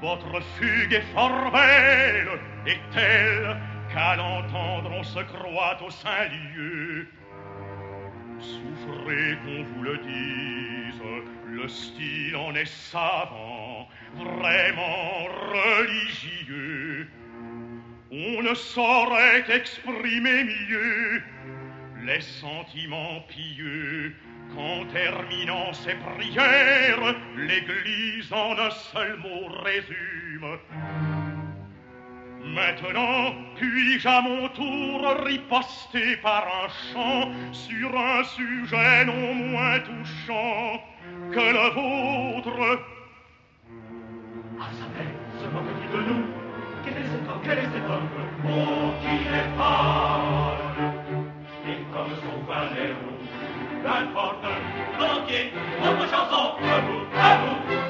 Votre fugue est fort belle, et telle qu'à l'entendre on se croit au Saint-Lieu. Souffrez qu'on vous le dise, le style en est savant, vraiment religieux. On ne saurait exprimer mieux les sentiments pieux qu'en terminant ses prières, l'Église en un seul mot résume. Maintenant, puis-je à mon tour riposter par un chant sur un sujet non moins touchant que le vôtre? Ah, ça fait, se moque-t-il de nous? Quel est cet homme? Quel est cet homme? Oh, qu'il est pâle! Et comme son valet roux, n'importe, volontiers, autre chanson, à vous,